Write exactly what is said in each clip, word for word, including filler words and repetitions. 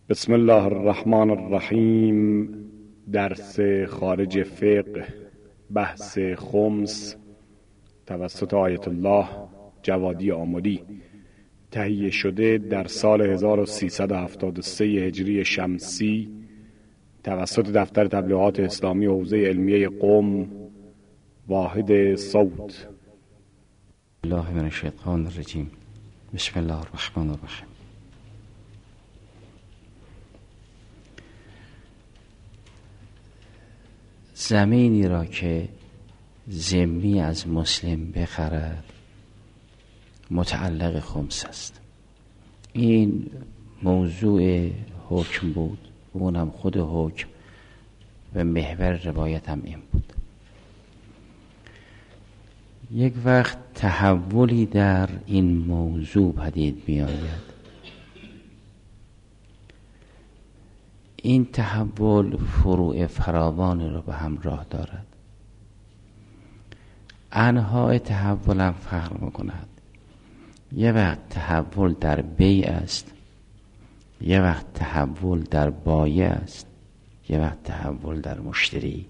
بسم الله الرحمن الرحیم. درس خارج فقه، بحث خمس، توسط آیت الله جوادی آملی، تهیه شده در سال هزار و سیصد و هفتاد و سه هجری شمسی توسط دفتر تبلیغات اسلامی حوزه علمیه قم، واحد صوت. الله من الشیطان الرجیم. بسم الله الرحمن الرحیم. زمینی را که ذمی از مسلم بخرد متعلق خمس است. این موضوع حکم بود، اونم خود حکم و محور روایت هم این بود. یک وقت تحولی در این موضوع پدید می آید. این تحول فروع فراوان را به همراه دارد. انواع تحول هم فرق می‌کند. یه وقت تحول در بیع است، یه وقت تحول در بایع است، یه وقت تحول در مشتری.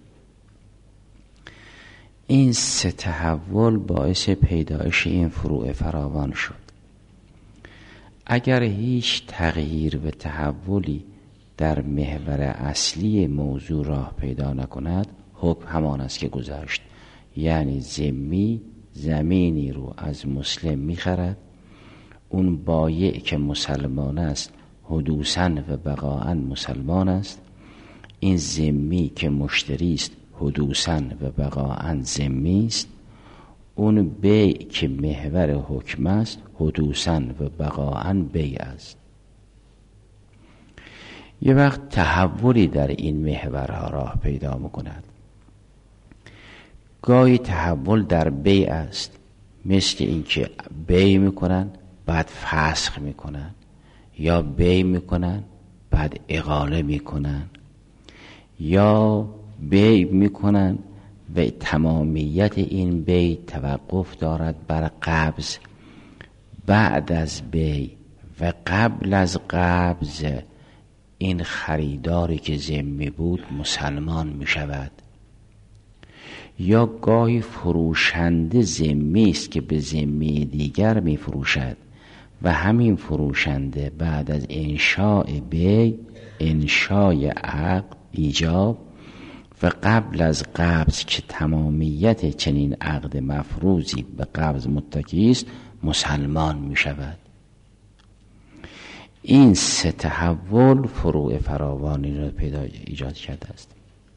این سه تحول باعث پیدایش این فروع فراوان شد. اگر هیچ تغییر و تحولی در محور اصلی موضوع راه پیدا نکند، حکم همان است که گذشت. یعنی ذمی زمینی رو از مسلم میخرد، اون بایع که مسلمان است حدوثاً و بقاءً مسلمان است، این ذمی که مشتری است حدوثاً و بقاءً ذمی است، اون بیع که محور حکم است حدوثاً و بقاءً بیع است. یه وقت تحولی در این محورها راه پیدا می‌کند. گاهی تحول در بیع است، مثل اینکه بیع میکنن بعد فسخ میکنن، یا بیع میکنن بعد اقاله میکنن، یا بیع میکنن و تمامیت این بیع توقف دارد بر قبض. بعد از بیع و قبل از قبض این خریداری که ذمی بود مسلمان می شود. یا گاهی فروشنده ذمی است که به ذمی دیگر می فروشد و همین فروشنده بعد از انشاء بیع، انشاء عقد، ایجاب و قبل از قبض که تمامیت چنین عقد مفروضی به قبض متکی است مسلمان می شود. این سه تحول فروع فراوانی را پیدا ایجاد کرده است.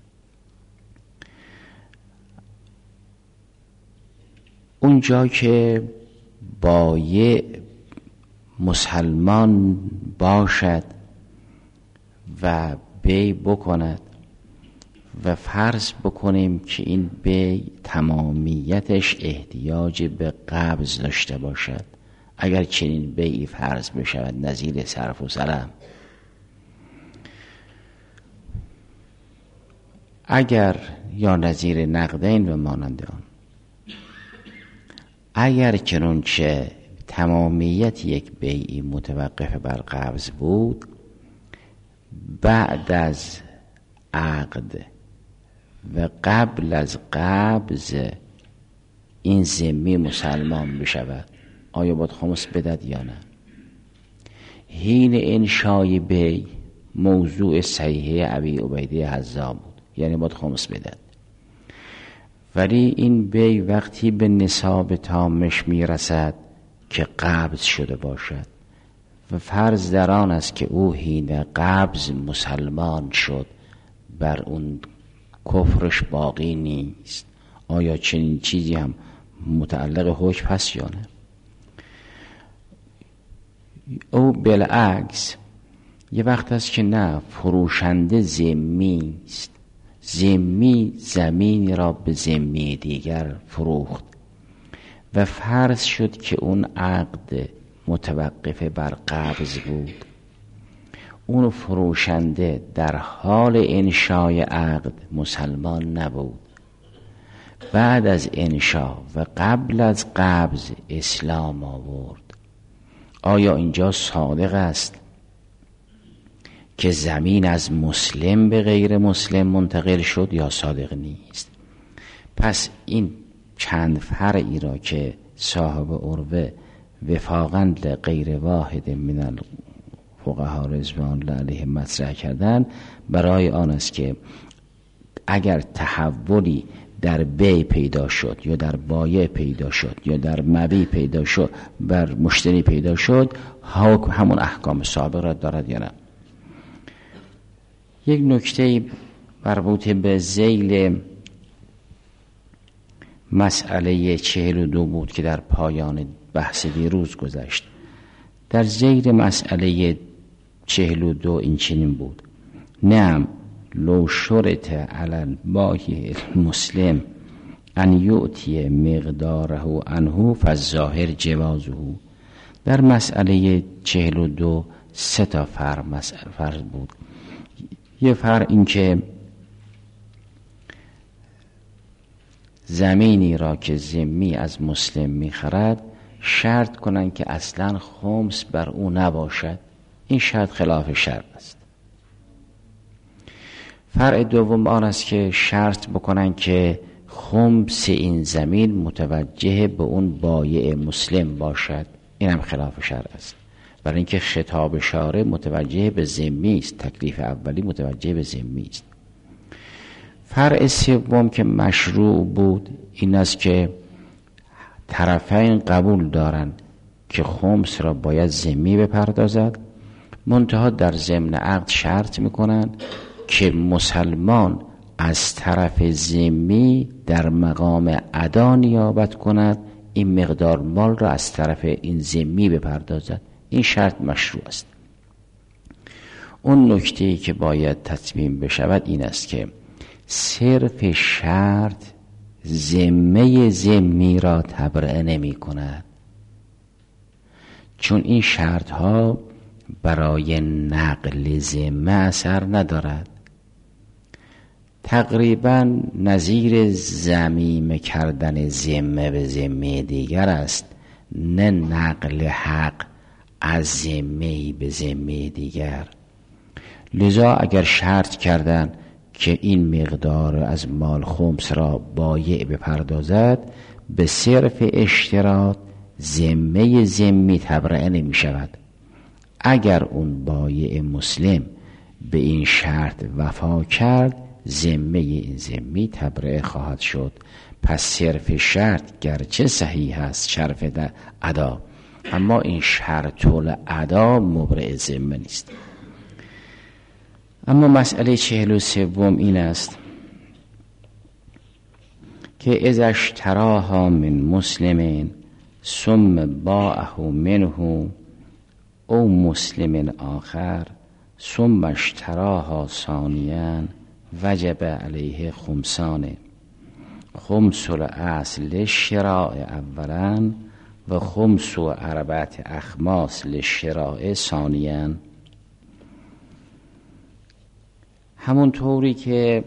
اونجا که بایع مسلمان باشد و بیع بکند و فرض بکنیم که این بیع تمامیتش احتیاج به قبض داشته باشد، اگر چنین بیعی فرض بشود نظیر صرف و سلم، اگر یا نظیر نقدین و مانند آن، اگر چنانچه تمامیت یک بیعی متوقف بر قبض بود، بعد از عقد و قبل از قبض این ذمی مسلمان بشود، آیا باید خمس بدهد یا نه؟ حین انشای بیع موضوع صحیحه ابی عبیده حذا بود، یعنی باید خمس بدهد. ولی این بیع وقتی به نصاب تامش میرسد که قبض شده باشد و فرض در آن است که او حین قبض مسلمان شد، بر اون کفرش باقی نیست، آیا چنین چیزی هم متعلق حکم هست یا نه؟ او بالعکس یه وقت است که نه، فروشنده ذمی است، ذمی زمینی را به ذمی دیگر فروخت و فرض شد که اون عقد متوقف بر قبض بود. اون فروشنده در حال انشای عقد مسلمان نبود، بعد از انشا و قبل از قبض اسلام آورد. آیا اینجا صادق است که زمین از مسلم به غیر مسلم منتقل شد یا صادق نیست. پس این چند فرعی را که صاحب عروه وفاقاً غیر واحد من الفقهاء رضوان الله علیهم مطرح کردن، برای آن است که اگر تحولی در بی پیدا شد یا در بایع پیدا شد یا در مبیع پیدا شد، بر مشتری پیدا شد، حکم همون احکام سابق را دارد یا نه. یک نکته مربوط به ذیل مسئله چهل و دو بود که در پایان بحث دیروز گذشت. در ذیل مسئله چهل و دو این چنین بود: نعم لو شرط علی البایع المسلم ان یؤتی مقداره عنه فالظاهر جوازه. در مسئله چهل و دو سه تا فرض بود. یه فرض این که زمینی را که ذمی از مسلم میخرد شرط کنن که اصلا خمس بر او نباشد. این شرط خلاف شرع است. فرع دوم آن است که شرط بکنن که خمس این زمین متوجه به اون بایع مسلم باشد. این هم خلاف شرع است، برای اینکه خطاب شارع متوجه به ذمی است. تکلیف اولی متوجه به ذمی است. فرع سوم که مشروع بود این است که طرفین قبول دارند که خمس را باید ذمی بپردازد، منتها در ضمن عقد شرط میکنند که مسلمان از طرف ذمی در مقام ادا نیابت کند، این مقدار مال را از طرف این ذمی بپردازد. این شرط مشروع است. اون نکته‌ای که باید تتمیم بشود این است که صرف شرط ذمه ذمی را تبرئه نمی کند، چون این شرط ها برای نقل ذمه اثر ندارد. تقریبا نظیر ضمیم کردن ذمه به ذمه دیگر است، نه نقل حق از ذمه به ذمه دیگر. لذا اگر شرط کردن که این مقدار از مال خمس را بایع بپردازد، به صرف اشتراط ذمه ذمی تبرئه نمی شود. اگر اون بایع مسلم به این شرط وفا کرد، ذمه این ذمی تبرئه خواهد شد. پس صرف شرط گرچه صحیح است شرط ادا، اما این شرط الادا مبرئ ذمه نیست. اما مسئله چهل و سوم این است که اذا اشتراها من مسلم ثم باعه منه او مسلم آخر ثم اشتراها ثانیا وجب علیه خمسان، خمس الاصل للشراء اولا و خمس و اربعة اخماس للشراء ثانیا. همون طوری که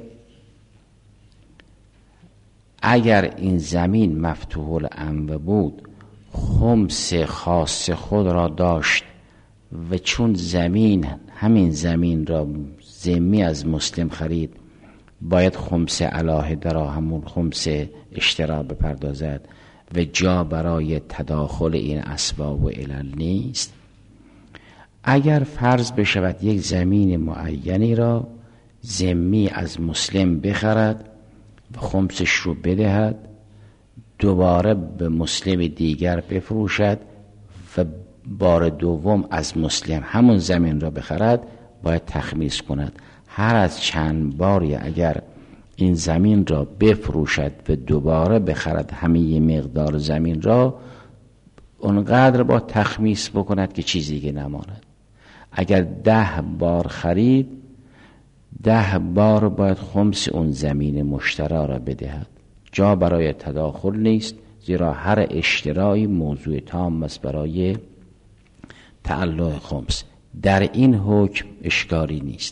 اگر این زمین مفتوح الانوه بود، خمس خاص خود را داشت و چون زمین همین زمین را ذمی از مسلم خرید، باید خمس علاهده را همون خمس اشترا بپردازد و جا برای تداخل این اسباب و علل نیست. اگر فرض بشود یک زمین معینی را ذمی از مسلم بخرد و خمسش رو بدهد، دوباره به مسلم دیگر بفروشد و بار دوم از مسلم همون زمین را بخرد، باید تخمیس کند. هر از چند باری اگر این زمین را بفروشد و دوباره بخرد همه مقدار زمین را، اونقدر با تخمیس بکند که چیزی که نماند. اگر ده بار خرید، ده بار باید خمس اون زمین مشترا را بدهد. جا برای تداخل نیست، زیرا هر اشترایی موضوع تام است برای تعلق خمس. در این حکم اشکالی نیست.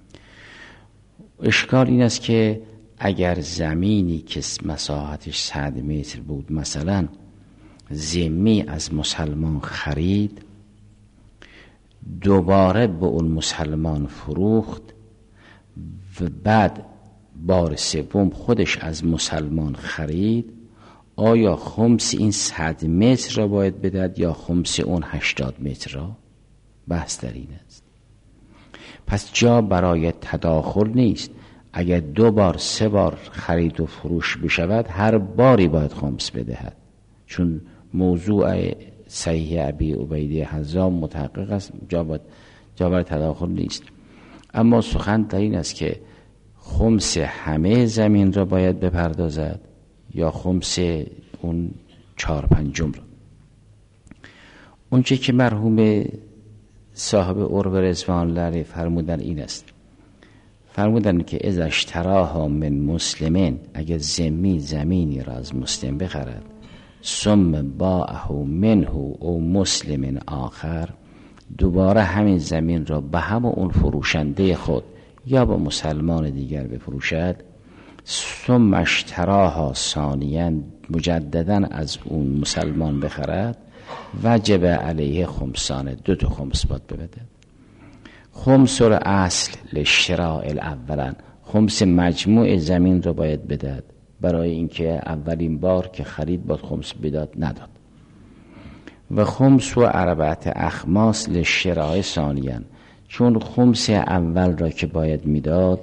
اشکال این است که اگر زمینی که مساحتش صد متر بود مثلا ذمی از مسلمان خرید، دوباره به اون مسلمان فروخت و بعد بار سوم خودش از مسلمان خرید، آیا خمس این صد متر را باید بدهد یا خمس اون هشتاد متر را؟ بحث در این است. پس جا برای تداخل نیست. اگر دو بار سه بار خرید و فروش بشود هر باری باید خمس بدهد، چون موضوع صحیح ابی عبیده حزام متحقق است، جا, باید جا برای تداخل نیست. اما سخن در این است که خمس همه زمین را باید بپردازد یا خمس اون چهار پنجم را. اون چه که مرحوم صاحب عرب رضوان الله فرمودن این است، فرمودن که اذا اشتراها من مسلمین، اگر ذمی زمینی را از مسلم بخرد، ثم باعه منه او مسلم آخر، دوباره همین زمین را به هم اون فروشنده خود یا با مسلمان دیگر بفروشد، ثم اشتراها ثانیاً، مجدداً از اون مسلمان بخرد، وجب علیه خمسان، دو تا خمس باید ببده. خمس را اصل لشراء الاولا، خمس مجموع زمین را باید بدهد، برای اینکه اولین بار که خرید باید خمس بداد، نداد. و خمس و اربعت اخماس لشراء ثانیاً، چون خمس اول را که باید میداد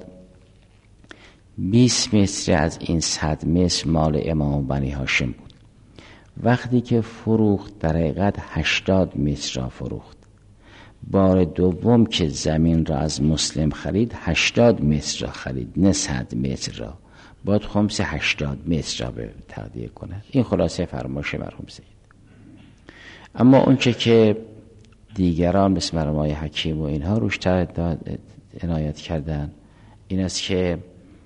بیست متر از این صد متر مال امام بنی هاشم بود. وقتی که فروخت در حقیقت هشتاد متر را فروخت. بار دوم که زمین را از مسلم خرید هشتاد متر را خرید، نه صد متر را، باید خمس هشتاد متر را به تقدیر کنه. این خلاصه فرمایش مرحوم سید. اما اونچه که دیگران مثل مرحوم آقای حکیم و اینها روش عنایت کردن این است که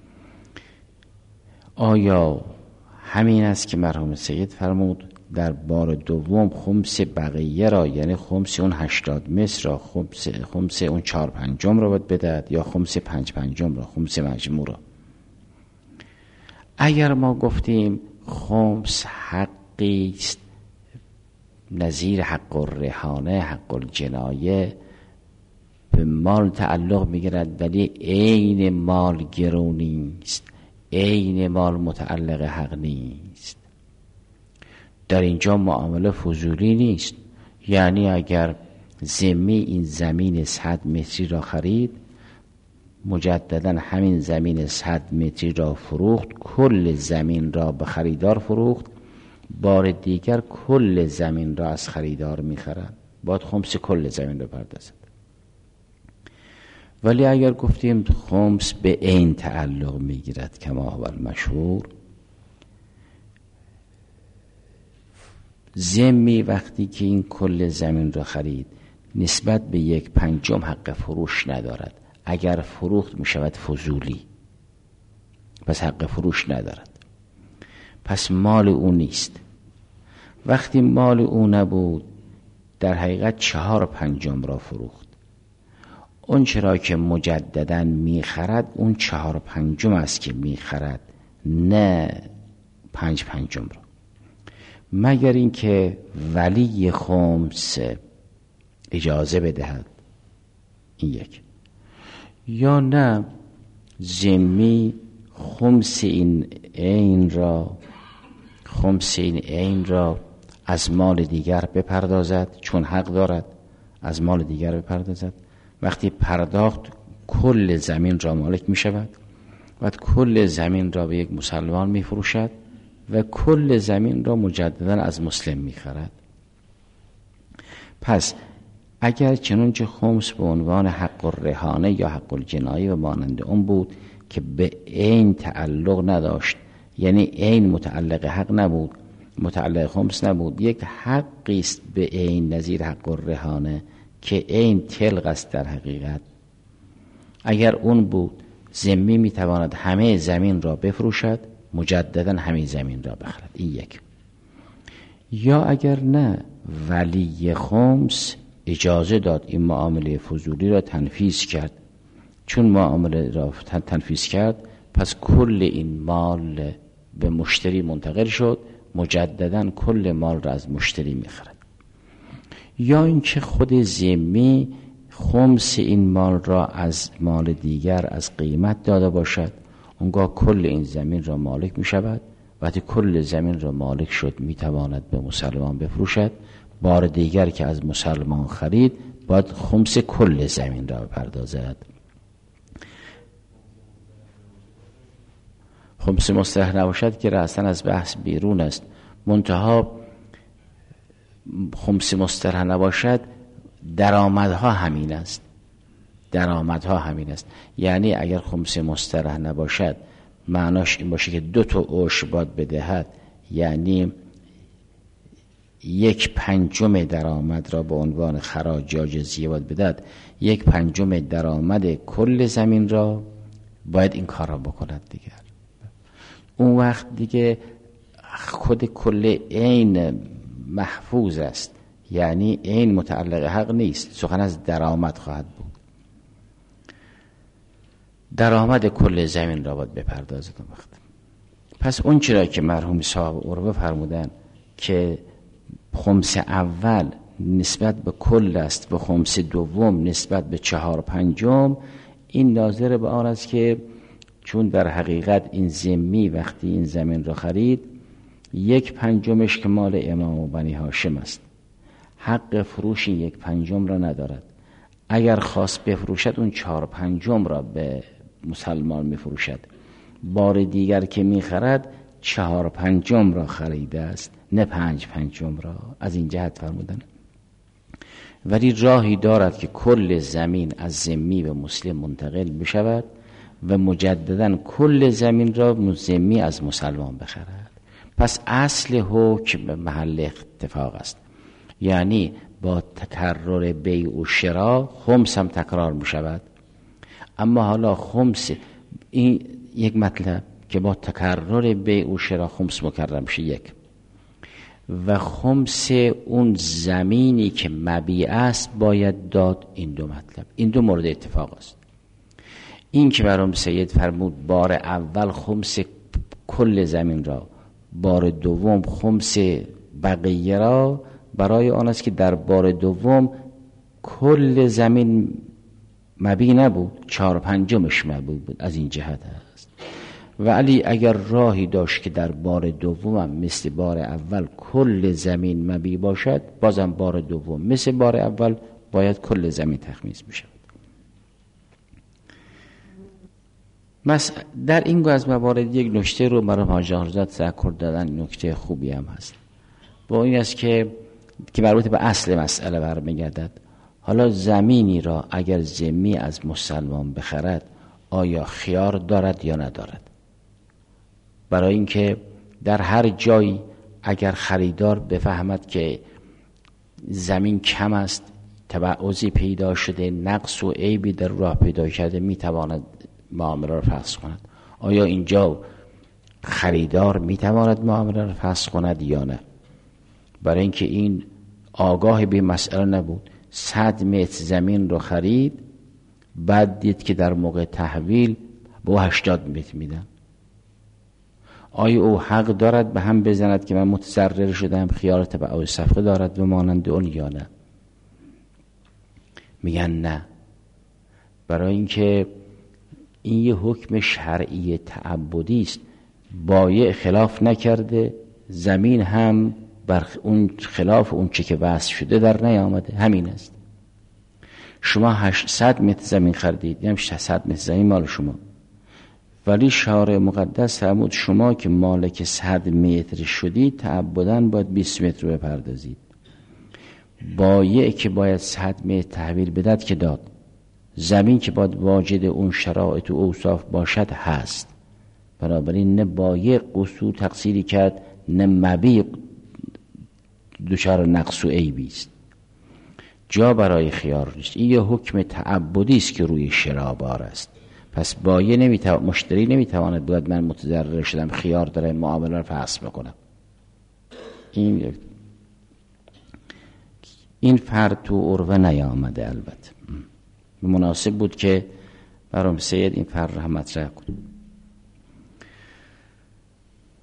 آیا همین است که مرحوم سید فرمود در بار دوم خمس بقیه را، یعنی خمس اون هشتاد متر را، خمس, خمس اون چهار پنجم را باید بدهد یا خمس پنج پنجم را، خمس مجموع را؟ اگر ما گفتیم خمس حقی است نظیر حق الرهانه، حق الجنایه، به مال تعلق میگیرد ولی عین مال گرونی است، عین مال متعلق حق نیست، در اینجا معامله فضولی نیست. یعنی اگر ذمی این زمین صد متری را خرید، مجددا همین زمین صد متری را فروخت، کل زمین را به خریدار فروخت، بار دیگر کل زمین را از خریدار میخرد، باید خمس کل زمین را پردازد. ولی اگر گفتیم خمس به عین تعلق میگیرد کما هو المشهور، ذمی وقتی که این کل زمین را خرید نسبت به یک پنجم حق فروش ندارد، اگر فروخت میشود فضولی، پس حق فروش ندارد، پس مال او نیست. وقتی مال او نبود در حقیقت چهار پنجم را فروخت، اون چرا که مجددا میخرد اون چهار پنجم است که میخرد، نه پنج پنجم را، مگر اینکه ولی خمس اجازه بدهد، این یک، یا نه ذمی خمس این عین را خمس این عین را از مال دیگر بپردازد، چون حق دارد از مال دیگر بپردازد. وقتی پرداخت کل زمین را مالک می شود و کل زمین را به یک مسلمان می فروشد و کل زمین را مجددا از مسلم می خرد. پس اگر چنانچه خمس به عنوان حق الرهانه یا حق الجنایه و مانند اون بود که به عین تعلق نداشت، یعنی عین متعلق حق نبود، متعلق خمس نبود، یک حقی است به عین نظیر حق الرهانه که عین تلق است در حقیقت، اگر اون بود ذمی میتواند همه زمین را بفروشد، مجددا همه زمین را بخرد، این یک. یا اگر نه ولی خمس اجازه داد این معامله فضولی را تنفیذ کرد، چون معامله را تنفیذ کرد پس کل این مال به مشتری منتقل شد، مجددا کل مال را از مشتری میخرد. یا اینکه خود ذمی خمس این مال را از مال دیگر از قیمت داده باشد، اونگاه کل این زمین را مالک می شود. وقتی کل زمین را مالک شد می تواند به مسلمان بفروشد. بار دیگر که از مسلمان خرید باید خمس کل زمین را بپردازد. خمس مسترح نباشد که رأساً از بحث بیرون است. منتها خمس مسترح نباشد درآمدها همین است. درآمدها همین است. یعنی اگر خمس مسترح نباشد معناش این باشه که دو تا عشر باید بدهد، یعنی یک پنجم درآمد را به عنوان خراج یا جزیه باید بدهد، یک پنجم درآمد کل زمین را باید این کار را بکند دیگر. اون وقت دیگه خود کل عین محفوظ است، یعنی عین متعلق حق نیست، سخن از درآمد خواهد بود. درآمد کل زمین را باید بپردازد اون وقت. پس اون چرا که مرحوم صاحب عروه فرمودن که خمس اول نسبت به کل است و خمس دوم نسبت به چهار پنجم، این ناظر به آن است که چون در حقیقت این ذمی وقتی این زمین را خرید یک پنجمش که مال امام و بنی هاشم است، حق فروش یک پنجم را ندارد. اگر خواست بفروشد اون چهار پنجم را به مسلمان میفروشد. بار دیگر که میخرد چهار پنجم را خریده است نه پنج پنجم را. از این جهت فرمودن. ولی راهی دارد که کل زمین از ذمی به مسلم منتقل بشود و مجددا کل زمین را ذمی از مسلمان بخرد. پس اصل حکم محل اتفاق است، یعنی با تکرر بیع و شرا خمس هم تکرار می شود. اما حالا خمس این یک مطلب که با تکرر بیع و شرا خمس مکرر میشه یک، و خمس اون زمینی که مبیع است باید داد. این دو مطلب، این دو مورد اتفاق است. این که برام سید فرمود بار اول خمس کل زمین را، بار دوم خمس بقیه را، برای آن است که در بار دوم کل زمین مبیع نبود، چهار پنجمش مبیع بود. از این جهت است. و علی اگر راهی داشت که در بار دوم مثل بار اول کل زمین مبیع باشد، بازم بار دوم مثل بار اول باید کل زمین تخمیس بشود. مس در این گونه از موارد یک نکته رو برای حاج حضرت تذکر دادن، نکته خوبی هم هست، با این است که که مربوط به اصل مسئله برمیگردد. حالا زمینی را اگر ذمی از مسلمان بخرد آیا خیار دارد یا ندارد؟ برای اینکه در هر جایی اگر خریدار بفهمد که زمین کم است، تبعضی پیدا شده، نقص و عیبی در راه پیدا کرده، میتواند معامله را فسخ کند. آیا اینجا خریدار میتواند معامله را فسخ کند یا نه؟ برای اینکه این آگاه به مسئله نبود، صد متر زمین رو خرید، بعد دید که در موقع تحویل به هشتاد متر میدن. آیا او حق دارد به هم بزند که من متضرر شدم، خیار تبع صفقه دارد و مانند اون یا نه؟ میگن نه. برای اینکه این یه حکم شرعی تعبدی است، بایع خلاف نکرده، زمین هم بر اون خلاف اون چه که وصف شده در نیامده. همین است. شما هشتصد متر زمین خریدید، یعنی ششصد متر زمین مال شما، ولی شارع مقدس فرمود شما که مالک صد متر شدید تعبداً باید بیست متر رو بپردازید. بایع که باید صد متر تحویل بدهد که داد، زمین که باید واجد اون شرایط و اوصاف باشد هست. بنابراین نه بایع قصور تقصیری کرد، نه مبیع دچار نقص و عیبی است. جا برای خیار نیست. این یه حکم تعبدی است که روی شرا بار است. پس بایع نمیتواند، مشتری نمیتواند باید من متضرر شدم خیار داره معامله رو فسخ بکنم. این این فرد تو عروه نیامده. البته مناسب بود که برام سید این فرد رو هم مطرح کنم.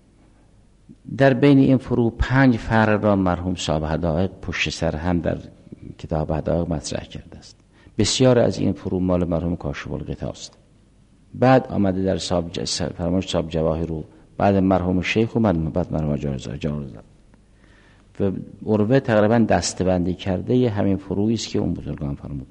در بین این فرو پنج فرع را مرحوم صاحب حدائق پشت سر هم در کتاب حدائق مطرح کرده است. بسیار از این فروع مال مرحوم کاشف الغطا است. بعد آمده در صاحب فرمایش صاحب جواهر رو، بعد مرحوم شیخ و بعد مرحوم جارزاد و عروه تقریبا دسته‌بندی کرده همین فروعی است که اون بزرگان فرمودن.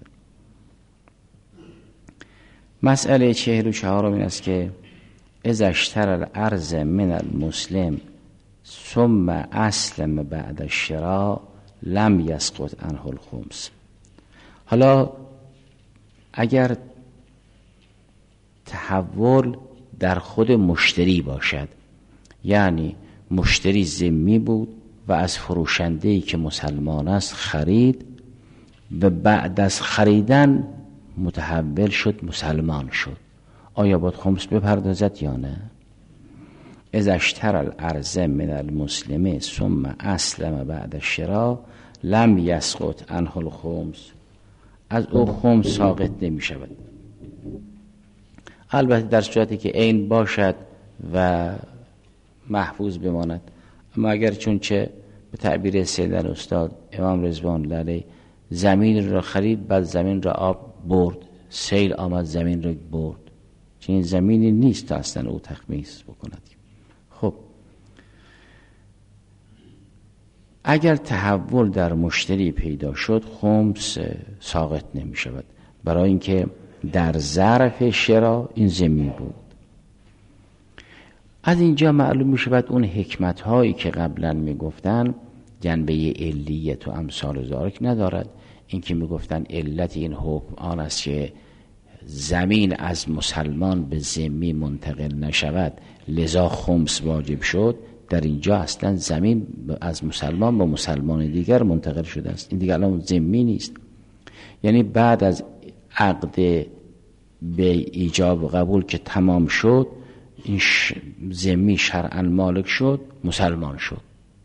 مسئله چهل و چهارم این است که اذا اشترى الارض من المسلم ثم اسلم بعد الشراء لم یسقط عنه الخمس. حالا اگر تحول در خود مشتری باشد، یعنی مشتری ذمی بود و از فروشنده‌ای که مسلمان است خرید و بعد از خریدن متحول شد مسلمان شد، آیا باید خمس بپردازد یا نه؟ اذا اشترى الارض من المسلم ثم اسلم بعد الشراء لم یسقط عنه الخمس، از او خمس ساقط نمی شود. البته در صورتی که عین باشد و محفوظ بماند. اما اگر چون چه به تعبیر سید الاستاد امام رضوان الله علیه زمین را خرید، بعد زمین را آب برد، سیل آمد زمین را برد، چنین زمینی نیست تا اصلا او تخمیس بکند. خب اگر تحول در مشتری پیدا شد خمس ساقط نمی شود، برای اینکه در ظرف شرا این ذمی بود. از اینجا معلوم می شود اون حکمت هایی که قبلا می گفتن جنبه علیت و امثال ذالک ندارد. این که می گفتن علت این حکم آن است که زمین از مسلمان به ذمی منتقل نشود لذا خمس واجب شد، در اینجا اصلا زمین از مسلمان به مسلمان دیگر منتقل شده است، این دیگر الان ذمی نیست. یعنی بعد از عقد به ایجاب و قبول که تمام شد، این ذمی شرعاً مالک شد، مسلمان شد.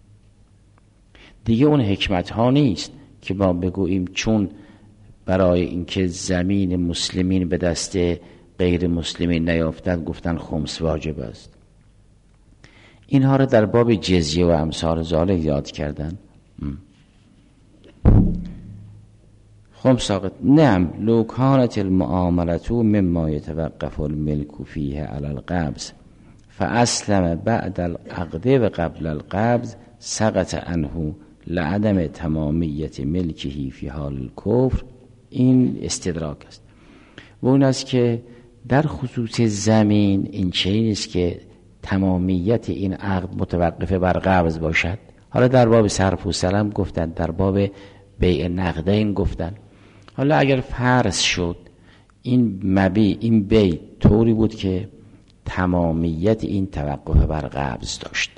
دیگه اون حکمت ها نیست که ما بگوییم چون برای اینکه زمین مسلمین به دست غیر مسلمین نیافتند گفتن خمس واجب است. اینها رو در باب جزیه و امثال ذالک یاد کردن. خمس ساقط نعم لو کانت المعاملة مما يتوقف الملك فيه على القبض فاسلم بعد العقد و قبل القبض سقط عنه لعدم تمامیت ملکه فی حال الکفر. این استدراک است و اون است که در خصوص زمین این چیزی نیست که تمامیت این عقد متوقف بر قبض باشد. حالا در باب صرف و سلم گفتن، در باب بیع نقدین گفتن. حالا اگر فرض شد این مبیع این بیع طوری بود که تمامیت این توقف بر قبض داشت،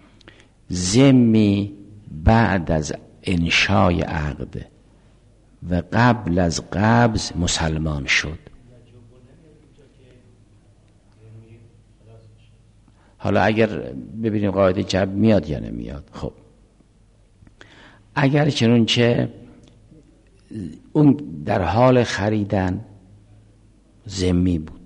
ذمی بعد از انشای عقد و قبل از قبض مسلمان شد. حالا اگر ببینیم قاعده جب میاد یا نمیاد. خب اگر چنانچه اون در حال خریدن ذمی بود،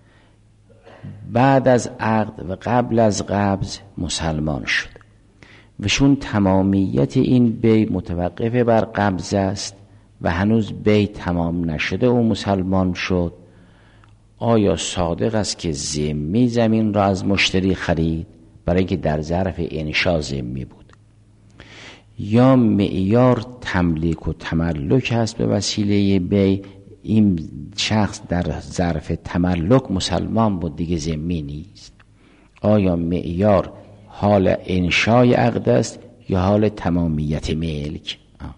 بعد از عقد و قبل از قبض مسلمان شد و چون تمامیت این بیع متوقف بر قبض است و هنوز بیع تمام نشده و مسلمان شد، آیا صادق است که ذمی زمین را از مشتری خرید برای اینکه در ظرف انشا ذمی بود، یا معیار تملیک و تملک است به وسیله بیع این شخص در ظرف تملک مسلمان بود دیگه ذمی نیست؟ آیا معیار حال انشای عقد است یا حال تمامیت ملک؟ آه.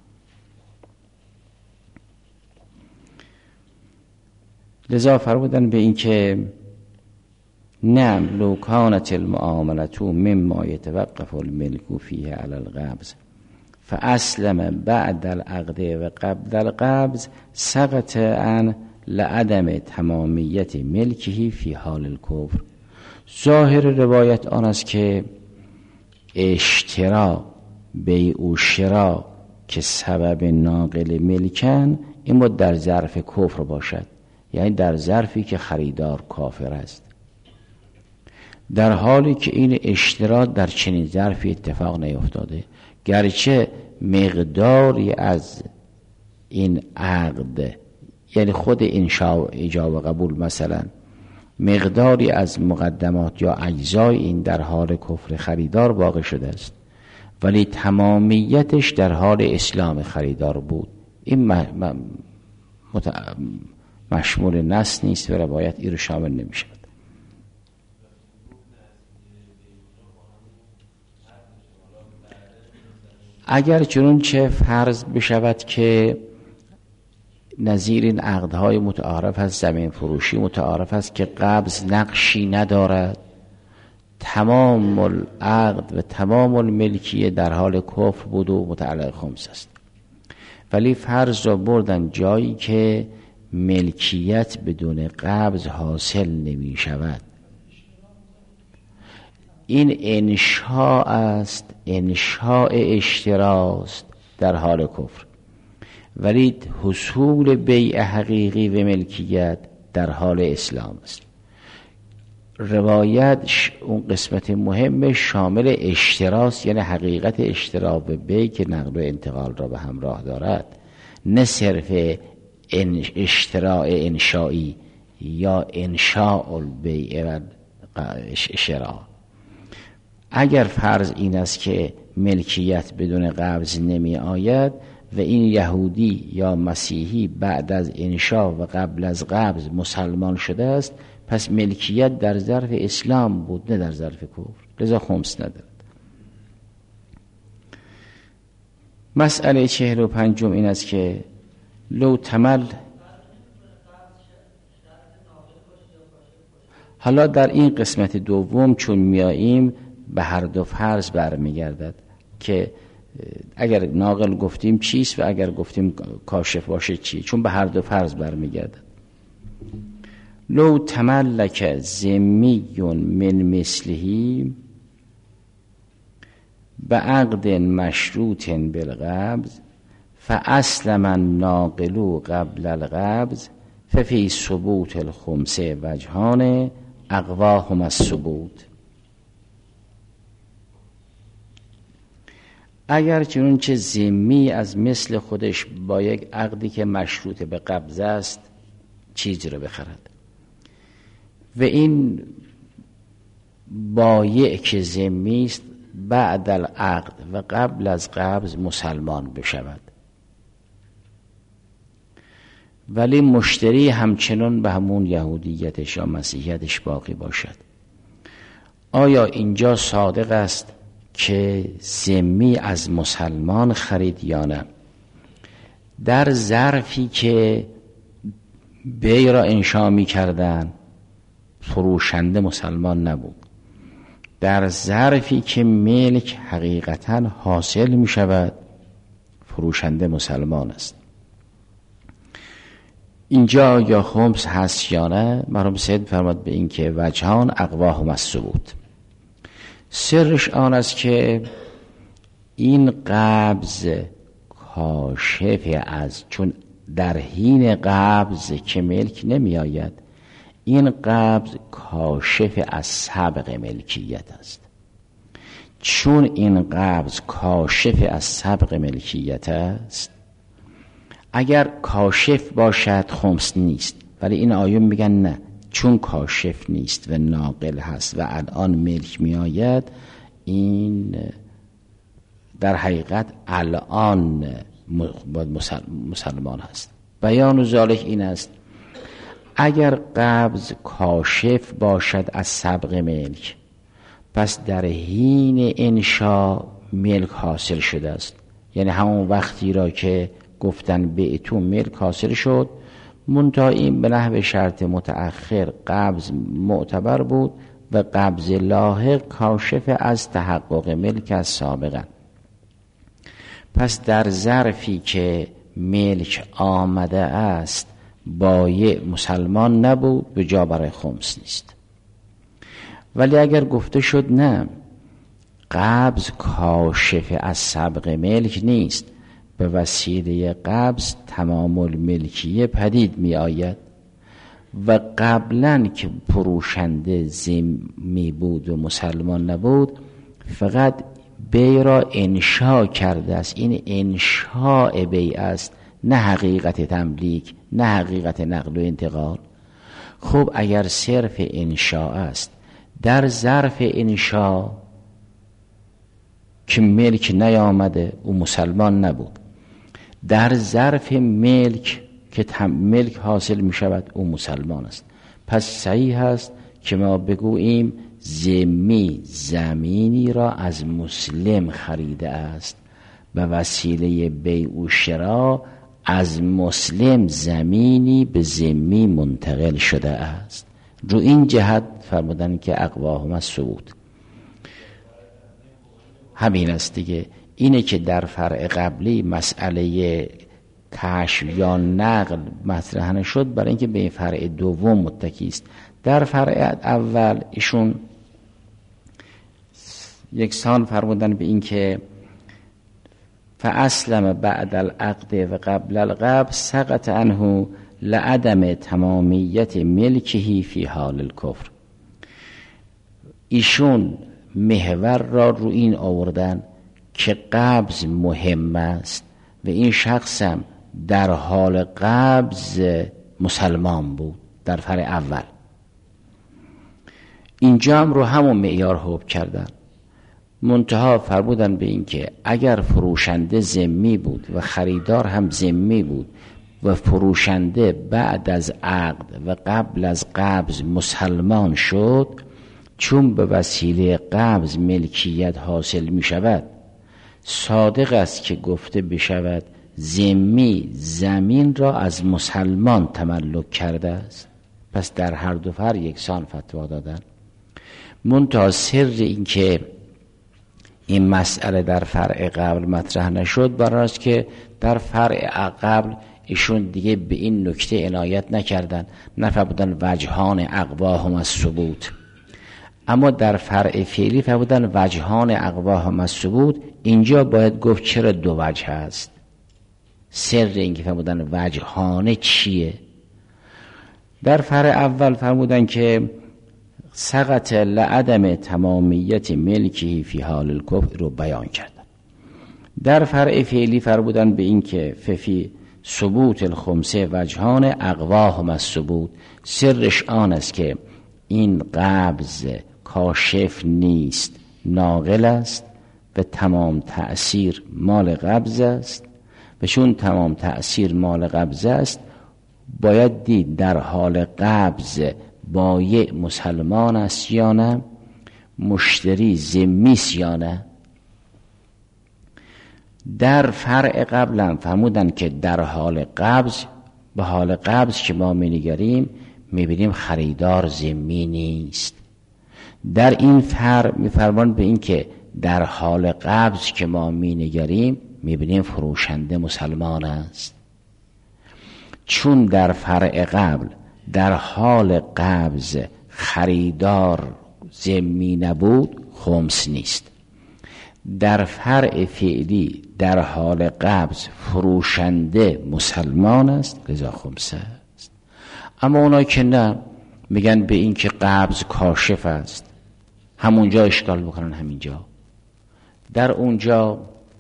لذا فرمودن به این که نعم لو کانت المعاملة مما يتوقف الملك فيه على القبض فاسلم بعد العقد و قبل القبض سقط عن لعدم تمامیت ملکه فی حال الکفر. ظاهر روایت آن است که اشترا بیع و شرا که سبب ناقل ملکن این باید در ظرف کفر باشد، یعنی در ظرفی که خریدار کافر است، در حالی که این اشترا در چنین ظرفی اتفاق نیفتاده، گرچه مقداری از این عقد، یعنی خود انشاء ایجاب و قبول مثلا مقداری از مقدمات یا اجزای این در حال کفر خریدار واقع شده است، ولی تمامیتش در حال اسلام خریدار بود، این مت... مشمول نص نیست و روایت این رو شامل نمی شود. اگر چنانچه فرض بشود که نظیر این عقدهای متعارف از زمین فروشی متعارف است که قبض نقشی ندارد، تمام العقد و تمام الملکیه در حال کفر بود و متعلق خمس است، ولی فرض را بردن جایی که ملکیت بدون قبض حاصل نمی شود، این انشاء است، انشاء اشتراست در حال کفر، ولی حصول بیع حقیقی و ملکیت در حال اسلام است. روایت اون قسمت مهم شامل اشتراست، یعنی حقیقت اشترا و بیع که نقل و انتقال را به همراه دارد، نه صرف اشتراء انشایی یا انشاء البیع و اشترا. اگر فرض این است که ملکیت بدون قبض نمی آید و این یهودی یا مسیحی بعد از انشاء و قبل از قبض مسلمان شده است، پس ملکیت در ظرف اسلام بود نه در ظرف کفر، لذا خمس ندارد. مسئله چهل و پنجم این است که لو تمل، حالا در این قسمت دوم چون میاییم به هر دو فرض برمیگردد که اگر ناقل گفتیم چیست و اگر گفتیم کاشف باشه چی، چون به هر دو فرض برمیگردد. لو تملک ذمی من مثلهی بعقد مشروط بالقبض فاسلم الناقل قبل القبض ففي ثبوت الخمس وجهان اقواهما الثبوت. اگر چنانچه ذمی از مثل خودش با یک عقدی که مشروط به قبض است چیزی رو بخرد و این بایع که ذمی است بعد العقد و قبل از قبض مسلمان بشود، ولی مشتری همچنان به همون یهودیتش یا مسیحیتش باقی باشد، آیا اینجا صادق است که ذمی از مسلمان خرید یا نه؟ در ظرفی که بیع را انشا می کردن فروشنده مسلمان نبود، در ظرفی که ملک حقیقتا حاصل می شود فروشنده مسلمان است. اینجا یا خمس هست یا نه؟ مرحوم سید فرماد به این که وجهان اقواهما الثبوت. سرش آن است که این قبض کاشف از، چون در حین قبض که ملک نمی آید، این قبض کاشف از سبق ملکیت است. چون این قبض کاشف از سبق ملکیت است، اگر کاشف باشد خمس نیست، ولی این آیون میگن نه، چون کاشف نیست و ناقل هست و الان ملک می آید، این در حقیقت الان مسلمان هست. بیان ذالک این است اگر قبض کاشف باشد از سبق ملک، پس در حین انشاء ملک حاصل شده است، یعنی همون وقتی را که گفتن بعتون ملک حاصل شد، منتها این به نحو شرط متأخر قبض معتبر بود و قبض لاحق کاشف از تحقق ملک از سابقا. پس در ظرفی که ملک آمده است بایع مسلمان نبود، به جا برای خمس نیست. ولی اگر گفته شد نه، قبض کاشف از سبق ملک نیست، به وسیله قبض تمام الملکیه پدید می آید و قبلا که پروشنده ذمی بود و مسلمان نبود، فقط بیع را انشاء کرده است. این انشاء بیع است نه حقیقت تملیک، نه حقیقت نقل و انتقال. خب اگر صرف انشاء است، در ظرف انشاء که ملک نیامده او مسلمان نبود، در ظرف ملک که ملک حاصل می شود او مسلمان است. پس صحیح است که ما بگوییم ذمی زمینی را از مسلم خریده است، به وسیله بیع و شراء از مسلم زمینی به ذمی منتقل شده است. رو این جهت فرمودن که اقواهم الثبوت. همین است دیگه. اینه که در فرع قبلی مسئله کشف یا نقل مطرح نشد برای اینکه به این فرع دوم متکی است. در فرع اول ایشون یکسان فرمودن به این که فاسلم بعد العقد و قبل القبض سقط عنه لعدم تمامیت ملکه فی حال الکفر. ایشون محور را رو این آوردن که قبض مهم است و این شخص هم در حال قبض مسلمان بود در فرع اول. اینجا هم رو همون معیار حکم کردن، منتها فرمودن به این که اگر فروشنده ذمی بود و خریدار هم ذمی بود و فروشنده بعد از عقد و قبل از قبض مسلمان شد، چون به وسیله قبض ملکیت حاصل می شود، صادق است که گفته بشود ذمی زمین را از مسلمان تملک کرده است. پس در هر دو فرع یکسان فتوا دادن. منتها سر این که این مسئله در فرع قبل مطرح نشد برای است که در فرع قبل ایشون دیگه به این نکته عنایت نکردن، نفرمودن وجهان اقواهم الثبوت. اما در فرع فعلی فرمودن وجهان اقواهم الثبوت. اینجا باید گفت چرا دو وجه هست. سر این که فرمودن وجهان چیه؟ در فرع اول فرمودن که سقط لعدم تمامیت ملکی فی حال الکفر رو بیان کردن. در فرع فعلی فرمودن به این که ففی ثبوت الخمسه وجهان اقواهم الثبوت. سرش آن است که این قبض کاشف نیست، ناقل است و تمام تأثیر مال قبض است و چون تمام تأثیر مال قبض است باید دید در حال قبض بایع مسلمان است یا نه، مشتری ذمی است یا نه. در فرع قبل هم فرمودن که در حال قبض، به حال قبض که ما می‌نگریم می‌بینیم خریدار ذمی نیست. در این فرع می‌فرمان به این که در حال قبض که ما می‌نگریم می‌بینیم فروشنده مسلمان است. چون در فرع قبل در حال قبض خریدار ذمی نبود، خمس نیست. در فرع فعلی در حال قبض فروشنده مسلمان است، لذا خمس است. اما اونا که نه، میگن به این که قبض کاشف است، همونجا اشکال میکنن. همینجا در اونجا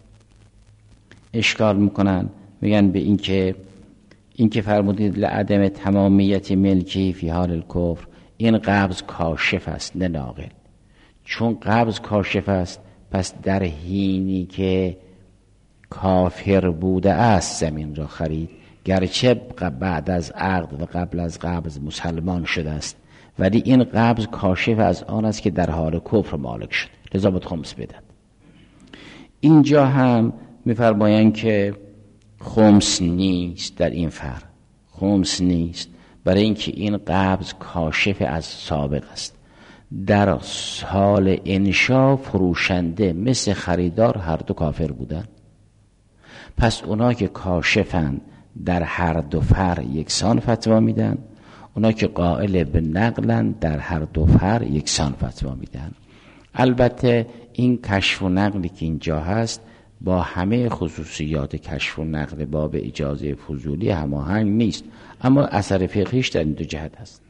اشکال میکنن، میگن به این که این که فرمودید لعدم تمامیت ملکی فی حال الکفر، این قبض کاشف است نه ناقل. چون قبض کاشف است پس در حینی که کافر بوده است زمین را خرید، گرچه بعد از عقد و قبل از قبض مسلمان شده است، ولی این قبض کاشف از آن است که در حال کفر مالک شد، لذا باید خمس بدهد. اینجا هم می‌فرمایند که خمس نیست. در این فرق خمس نیست، برای اینکه این قبض کاشف از سابق است. در حال انشا فروشنده مثل خریدار هر دو کافر بودن، پس اونا که کاشفن در هر دو فرع یکسان فتوا میدن، اونا که قائل به نقلن در هر دو فرع یکسان فتوا میدن. البته این کشف و نقلی که اینجا هست با همه خصوصیات کشف و نقل باب اجازه فضولی هماهنگ نیست، اما اثر فقهیش در این دو جهت هست.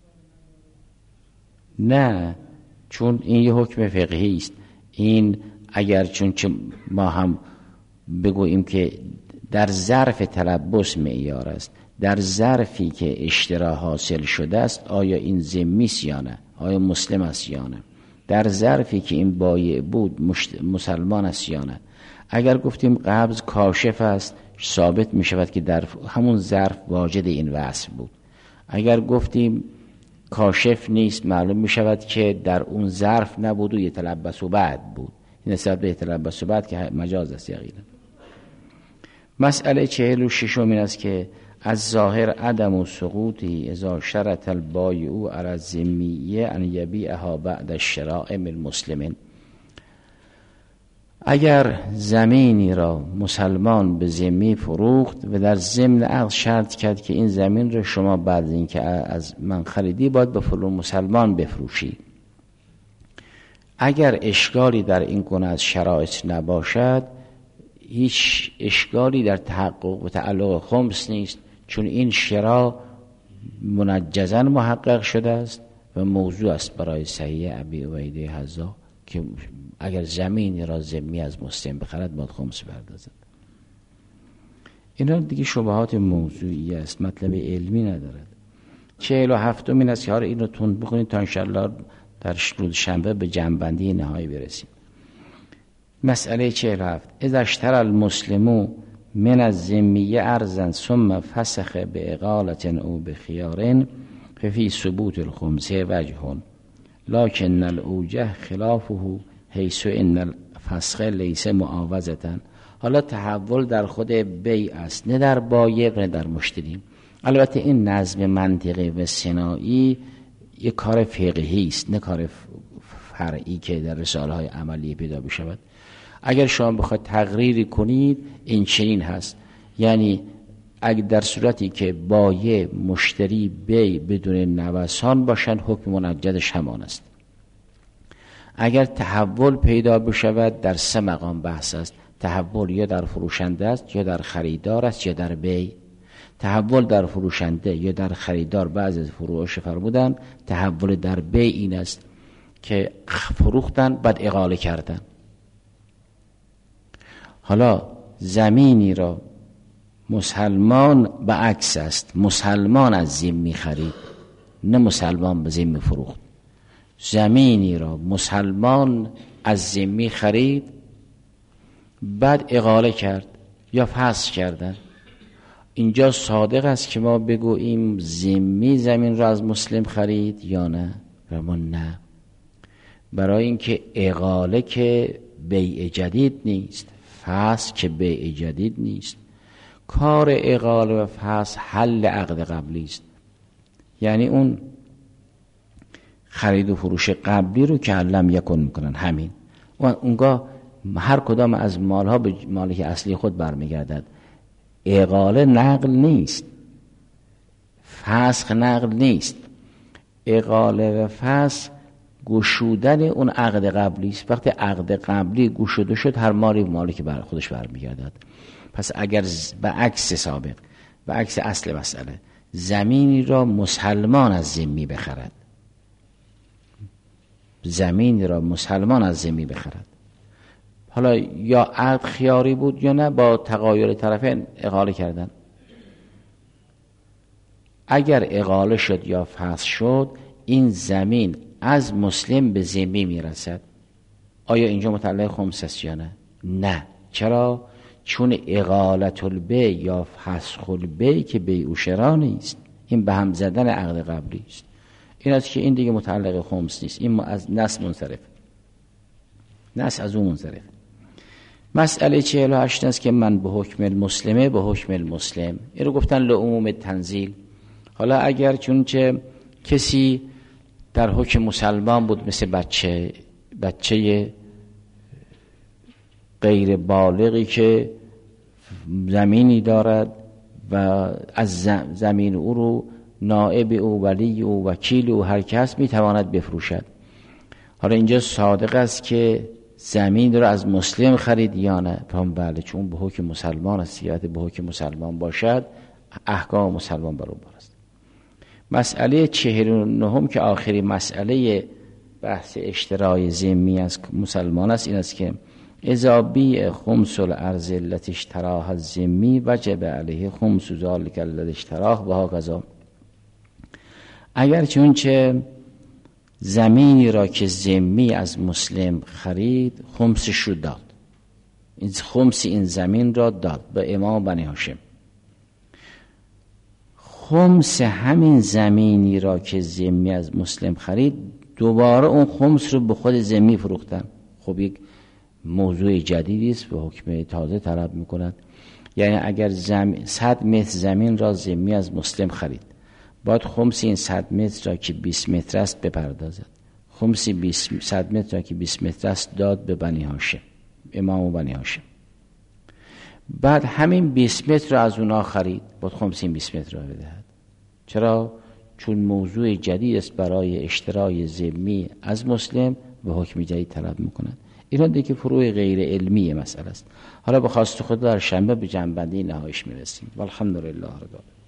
نه، چون این یه حکم فقهی است. این اگر چون که ما هم بگوییم که در ظرف تلبس معیار است، در ظرفی که اشترا حاصل شده است آیا این ذمی است یا نه، آیا مسلم است یا نه، در ظرفی که این بایع بود مشت... مسلمان است یا نه. اگر گفتیم قبض کاشف است ثابت می شود که در همون ظرف واجد این وصف بود. اگر گفتیم کاشف نیست معلوم می شود که در اون ظرف نبود و یتلبس و بعد بود. این نسبت به یتلبس و بعد که مجاز است یقینا. مسئله چهل و ششم این است که از ظاهر عدم و سقوطی اذا شرط البایع علی الذمیه ان یبیعها بعد الشراء من المسلمین. اگر زمینی را مسلمان به ذمی فروخت و در ضمن عقد شرط کرد که این زمین را شما بعد از اینکه از من خریدی باید به فلان مسلمان بفروشی، اگر اشکالی در این گونه از شرایط نباشد هیچ اشکالی در تحقق و تعلق خمس نیست، چون این شرا منجزاً محقق شده است و موضوع است برای صحیح ابی عبیده حذا که اگر زمینی را ذمی از مسلم بخرد باید خمس بردازد. اینا دیگه شبهات موضوعی است، مطلب علمی ندارد. چهل و هفتم این است که این رو تند بخونید تا انشاءالله در روز شنبه به جمع‌بندی نهایی برسیم. مسئله چهل و هفت اذا اشترى المسلم من الذمیه ارضا ثم فسخ باقالة او بخیار ففی ثبوت الخمس وجه لكن الاوجه خلافه حیث ان الفسخ لیس معاوضة. حالا تحول در خود بیع است، نه در بایع نه در مشتری. البته این نظم منطقی و صناعی یک کار فقهی است نه کار فرعی که در رساله های عملی پیدا بشود. اگر شما بخواید تقریری کنید این چنین هست، یعنی اگر در صورتی که بایع مشتری بیع بدون نوسان باشند حکم منجدش همان است. اگر تحول پیدا بشود در سه مقام بحث است. تحول یا در فروشنده است یا در خریدار است یا در بیع. تحول در فروشنده یا در خریدار بعض از فروش فرمودن، تحول در بیع این است که فروختن بعد اقاله کردن. حالا زمینی را مسلمان به عکس است، مسلمان از ذمی خرید نه مسلمان به ذمی فروخت. زمینی را مسلمان از ذمی خرید بعد اقاله کرد یا فسخ کردن. اینجا صادق است که ما بگوییم ذمی زمین را از مسلم خرید یا نه؟ ما نه، برای اینکه اقاله که بیع جدید نیست، فسخ که بیع جدید نیست. کار اقاله و فسخ حل عقد قبلی است، یعنی اون خرید و فروش قبلی رو که علم یکن میکنن همین. و اونگاه هر کدام از مالها به مالک اصلی خود برمیگردد. اقاله نقل نیست، فسخ نقل نیست. اقاله و فسخ گشودن اون عقد قبلی است. وقتی عقد قبلی گشوده شد هر مالی مالک بر خودش برمیگردد. پس اگر به عکس سابق، به عکس اصل مسئله، زمینی را مسلمان از ذمی بخرد، زمینی را مسلمان از ذمی بخرد، حالا یا عقد خیاری بود یا نه، با تغایر طرفین اقاله کردن. اگر اقاله شد یا فسخ شد این زمین از مسلم به ذمی میرسد. آیا اینجا متعلق خمس است یا نه؟ نه. چرا؟ چون اقالت البیع یا فسخ البیع که بیع و شرا نیست، این به هم زدن عقد قبلی است. این است که این دیگه متعلق خمس نیست، این از نص منصرف، نص از اون منصرف. مسئله چهل و هشت است که من به حکم المسلمه به حکم المسلم، این رو گفتن لعموم تنزیل. حالا اگر چونچه کسی در حکم مسلمان بود، مثل بچه بچه غیر بالغی که زمینی دارد و از زمین او رو نائب او، ولی او، وکیل او، هر کس میتواند بفروشد. حالا اینجا صادق است که زمین رو از مسلم خرید یا نه؟ فهم بله، چون به حکم مسلمان است، سیاحت به حکم مسلمان باشد احکام مسلمان بر او است. مسئله چهل و نهم که آخری مسئله بحث اشترای ذمی از مسلمان است، این است که اذا بیع خمس الارض التي اشتراها الذمی وجب علیه خمس ذلك الذي اشتراه و هكذا. اگر چون چه زمینی را که ذمی از مسلم خرید خمسش رو داد، این خمس این زمین را داد به امام بنی هاشم. خمس همین زمینی را که ذمی از مسلم خرید دوباره اون خمس رو به خود ذمی فروختن. خب یک موضوع جدیدی است و حکم تازه طلب میکند. یعنی اگر زمین صد متر زمین را ذمی از مسلم خرید، باید خمس این صد متر را که بیست متر است بپردازد. خمس صد متر را که بیست متر است داد به بنی هاشم، امام و بنی هاشم. بعد همین بیست متر را از اونا خرید، باید خمس این بیست متر را بدهد. چرا؟ چون موضوع جدید است برای اشترای ذمی از مسلم و حکم جدید طلب میکنند. اینا دیگه فروع غیر علمی مسئله است. حالا به خواست خدا در شنبه به جنبندی نهاییش میرسیم. والحمدلله رب العالمین.